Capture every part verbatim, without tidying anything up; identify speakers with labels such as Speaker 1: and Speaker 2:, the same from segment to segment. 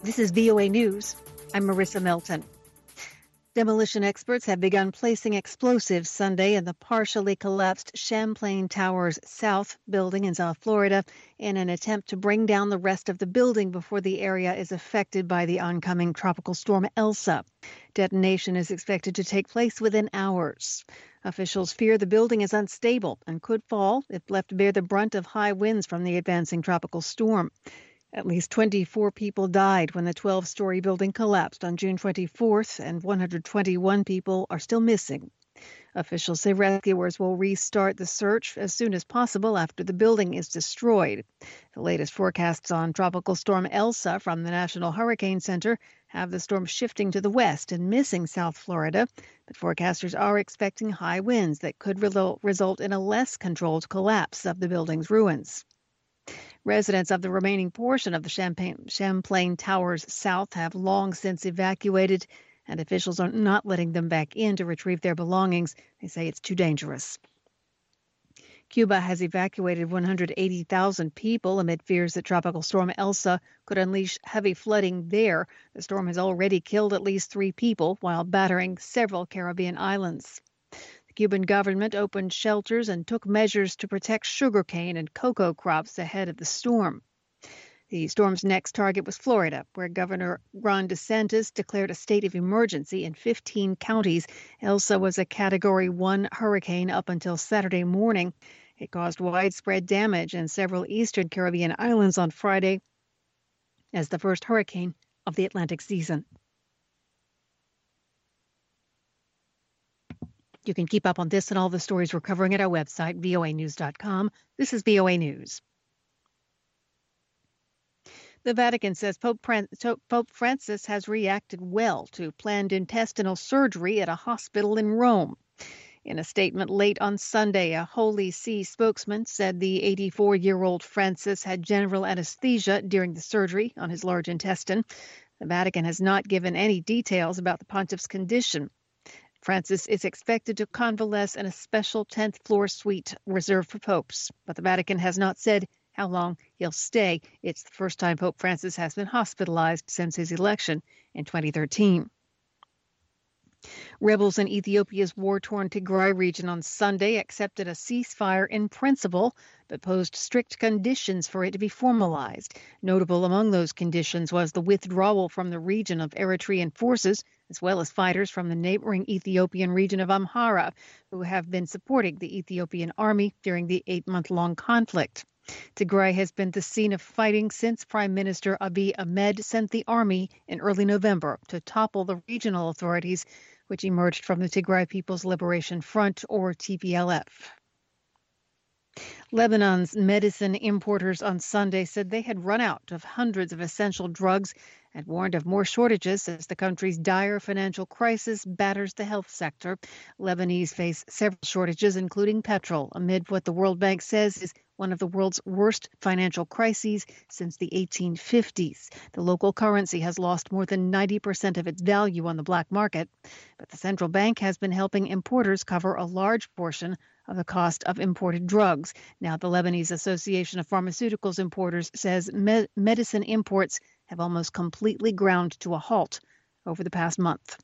Speaker 1: This is V O A News. I'm Marissa Melton. Demolition experts have begun placing explosives Sunday in the partially collapsed Champlain Towers South building in South Florida in an attempt to bring down the rest of the building before the area is affected by the oncoming tropical storm Elsa. Detonation is expected to take place within hours. Officials fear the building is unstable and could fall if left to bear the brunt of high winds from the advancing tropical storm. At least twenty-four people died when the twelve-story building collapsed on June twenty-fourth, and one hundred twenty-one people are still missing. Officials say rescuers will restart the search as soon as possible after the building is destroyed. The latest forecasts on Tropical Storm Elsa from the National Hurricane Center have the storm shifting to the west and missing South Florida, but forecasters are expecting high winds that could result in a less controlled collapse of the building's ruins. Residents of the remaining portion of the Champlain, Champlain Towers South have long since evacuated, and officials are not letting them back in to retrieve their belongings. They say it's too dangerous. Cuba has evacuated one hundred eighty thousand people amid fears that Tropical Storm Elsa could unleash heavy flooding there. The storm has already killed at least three people while battering several Caribbean islands. The Cuban government opened shelters and took measures to protect sugarcane and cocoa crops ahead of the storm. The storm's next target was Florida, where Governor Ron DeSantis declared a state of emergency in fifteen counties. Elsa was a Category one hurricane up until Saturday morning. It caused widespread damage in several eastern Caribbean islands on Friday as the first hurricane of the Atlantic season. You can keep up on this and all the stories we're covering at our website, V O A news dot com. This is V O A News. The Vatican says Pope, Pope Francis has reacted well to planned intestinal surgery at a hospital in Rome. In a statement late on Sunday, a Holy See spokesman said the eighty-four-year-old Francis had general anesthesia during the surgery on his large intestine. The Vatican has not given any details about the pontiff's condition. Francis is expected to convalesce in a special tenth floor suite reserved for popes, but the Vatican has not said how long he'll stay. It's the first time Pope Francis has been hospitalized since his election in twenty thirteen. Rebels in Ethiopia's war-torn Tigray region on Sunday accepted a ceasefire in principle, but posed strict conditions for it to be formalized. Notable among those conditions was the withdrawal from the region of Eritrean forces, as well as fighters from the neighboring Ethiopian region of Amhara, who have been supporting the Ethiopian army during the eight-month-long conflict. Tigray has been the scene of fighting since Prime Minister Abiy Ahmed sent the army in early November to topple the regional authorities, which emerged from the Tigray People's Liberation Front, or T P L F. Lebanon's medicine importers on Sunday said they had run out of hundreds of essential drugs and warned of more shortages as the country's dire financial crisis batters the health sector. Lebanese face several shortages, including petrol, amid what the World Bank says is one of the world's worst financial crises since the eighteen fifties. The local currency has lost more than ninety percent of its value on the black market, but the central bank has been helping importers cover a large portion of the cost of imported drugs. Now, the Lebanese Association of Pharmaceuticals Importers says me- medicine imports have almost completely ground to a halt over the past month.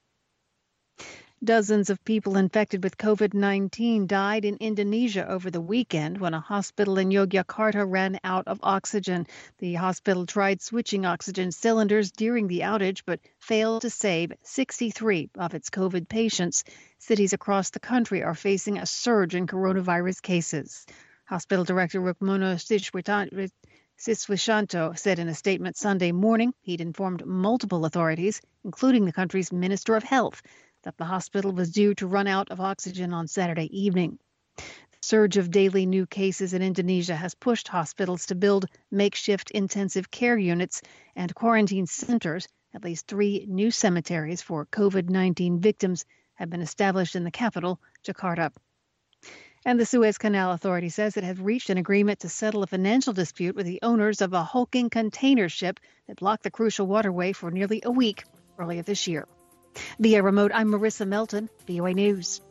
Speaker 1: Dozens of people infected with COVID nineteen died in Indonesia over the weekend when a hospital in Yogyakarta ran out of oxygen. The hospital tried switching oxygen cylinders during the outage, but failed to save sixty-three of its COVID patients. Cities across the country are facing a surge in coronavirus cases. Hospital Director Rukmono Siswishanto said in a statement Sunday morning he'd informed multiple authorities, including the country's Minister of Health, that the hospital was due to run out of oxygen on Saturday evening. The surge of daily new cases in Indonesia has pushed hospitals to build makeshift intensive care units and quarantine centers. At least three new cemeteries for COVID nineteen victims have been established in the capital, Jakarta. And the Suez Canal Authority says it has reached an agreement to settle a financial dispute with the owners of a hulking container ship that blocked the crucial waterway for nearly a week earlier this year. Via remote, I'm Marissa Melton, V O A News.